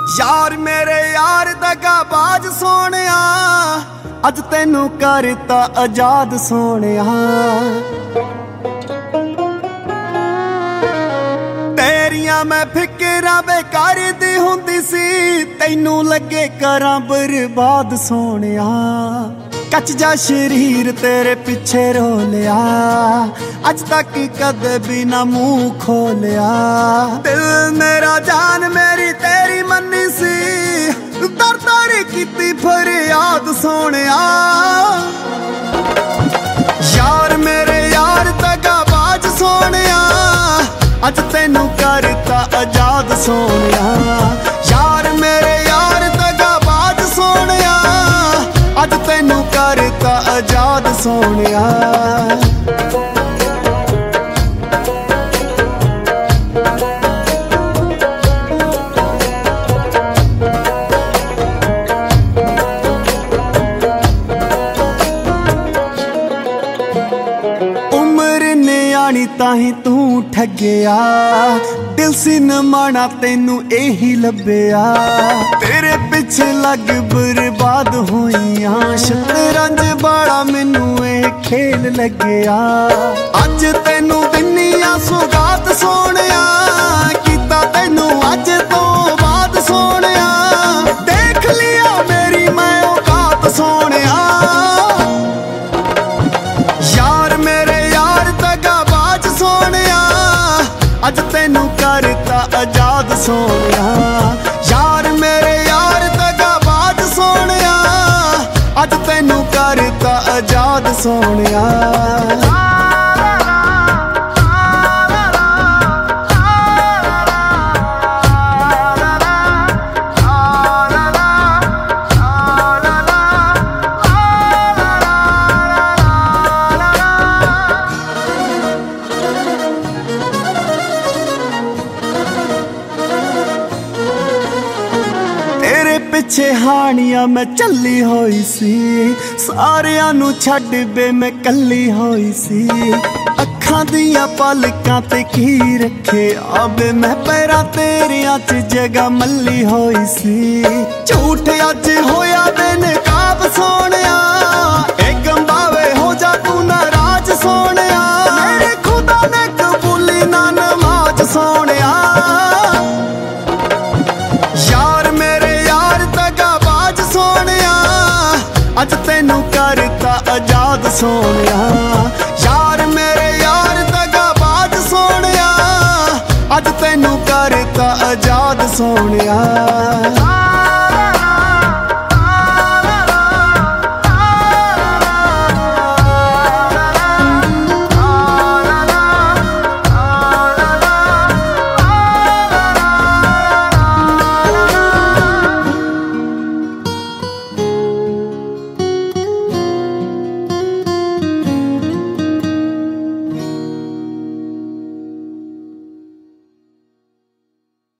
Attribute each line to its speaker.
Speaker 1: यार मेरे यार दगाबाज सोनिया अज तेनू करता आजाद सोनिया। तेरिया मैं फिकरा बेकार दी हुंदी सी तैनू लगे करा बर्बाद सोनिया। कच जा शरीर तेरे पिछे रो लिया अज तक कदे भी ना मुंह खोलिया। दिल मेरा जान मेरी तेरी मन्नी सी दर दर कीती फरियाद सोनिया। यार मेरे यार दगाबाज सोनिया अज तेनू करता आजाद सोनिया। यार मेरे यार दगाबाज सोनिया अज तेनू करता आजाद सोनिया। उम्र नियाणी ताही तू ठगया दिल सी न माना तेनू यही लभया। तेरे पिछे लग बर्बाद होइया शतरंज बाड़ा मैनू ये खेल लगया। अज तेनू दिनिया सुगात सोनिया कीता तेनू अज तो बाद सोनिया। देख लिया मेरी मैं औकात सोनिया। यार मेरे यार दगाबाज सोनिया अज तेनू करता आजाद सोनिया। यार मेरे यार दगाबाज सोनिया अज तेनू करता आजाद सोनिया। पिछे हानिया मैं चली होई सी सारियां नू छड्ड बे मैं कली होई सी। अखां दियां पलकां ते की रखे आबे मैं पैरां तेरियां च जगह मल्ली होई सी। झूठ अज होया बेनकाब सोनिया ए गंबावे हो जा तू नाराज सोनिया। मेरे खुदा ने कबूली ना नमाज सोनिया। यार मेरे यार दगाबाज सोनिया अज तेनू करता आजाद सोनिया। यार मेरे यार दगाबाज सोनिया अज तेनू करता आजाद सोनिया।